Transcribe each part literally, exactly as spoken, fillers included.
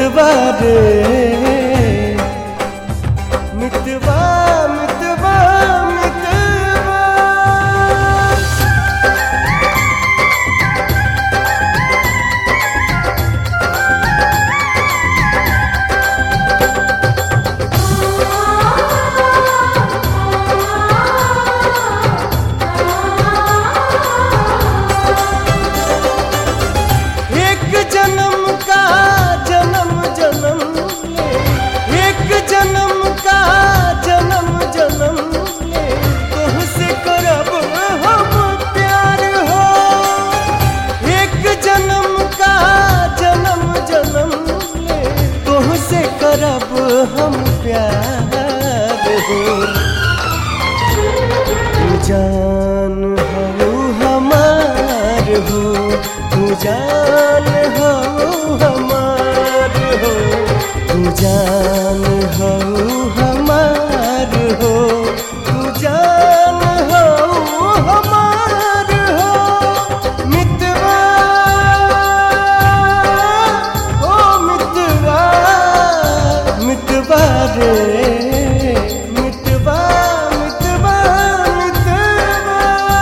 मितवा रे मितवा मितवा मितवा। एक जन्म का जन्म जन्म ले, एक जन्म का जन्म जन्म ले, तुझसे करब हम प्यार हो। एक जन्म का जन्म जन्म ले, तुझसे करब हम प्यार हो। तू जान हो हमार हो, तू जान हो हमार हो, तू जान हो हमार हो, तू जान हो हमार हो। मितवा ओ मितवा मितवा रे मितवा मितवा मितवा।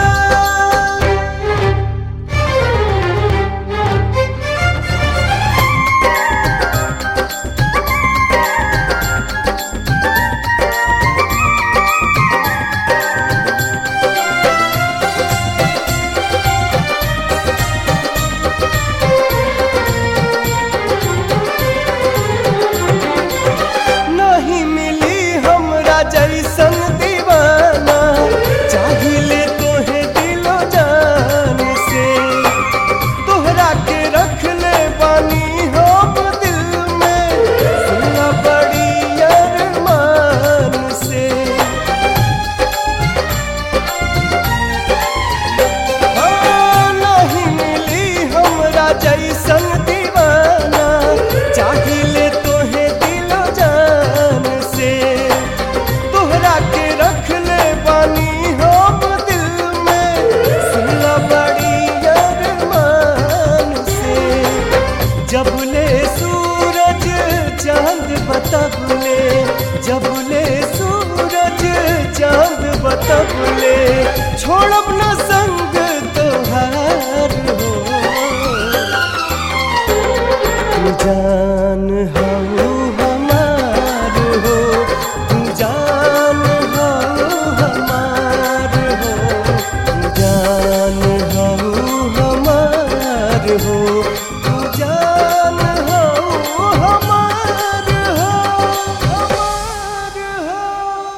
नहीं मिली हमरा जैसन दीवाना, चाहिए तोहे दिलो जान से। तोहरा के रख ले बानी हम दिल में, सुना बड़ी अरमान से। हाँ, नहीं मिली हमरा जैसन दीवाना, चाहिए तोहे दिलो जान से। तोहरा के रख ले बानी हम दिल में, सुनला बड़ी अरमान से। जब ले सूरज चांद बतबले, जब ले सूरज चांद बतबले, छोड़ब न संग तोहार हो। तू जान हो हमार हो, तू जान हो हमार हो, तू जान हो हमार हो, तू जान हो हमार हो हमार हो।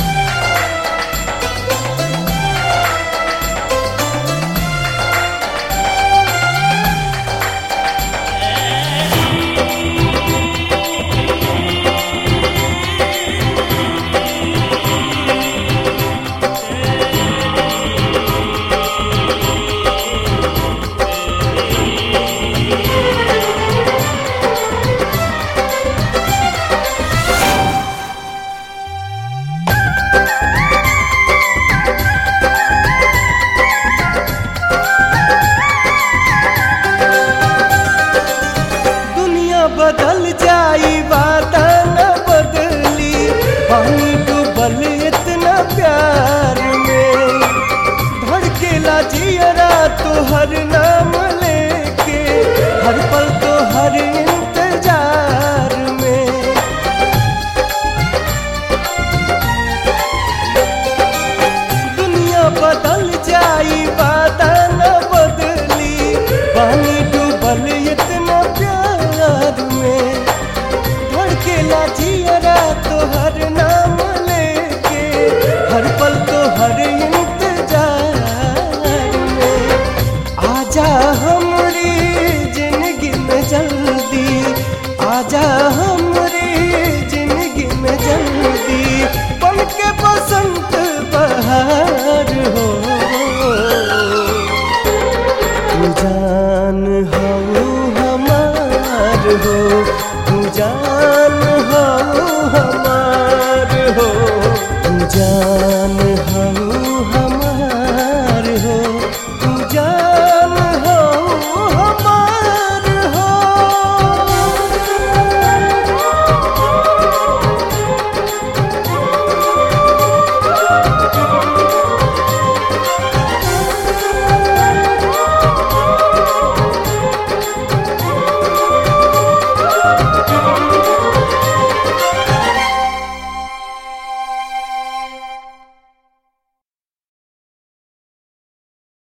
दुनिया बदल जाई वादा न बदली, पानी डूबल इतना प्यार में। धड़केला जियरा तोहर नाम लेके, हर पल तोहर इंतजार में। दुनिया बदल जाई वादा न बदली, पानी डूबल इतना प्यार में। धड़केला जियरा तोहर नाम लेके, हर पल तोहर इंतजार में। आजा हमरी जिंदगी में जल्दी, आजा हमरी जिंदगी में जल्दी, बन के बसंत बहार हो। तू जान हो हमार हो, तू जान हो हमार हो, तू जान हो हमार हो, तू जान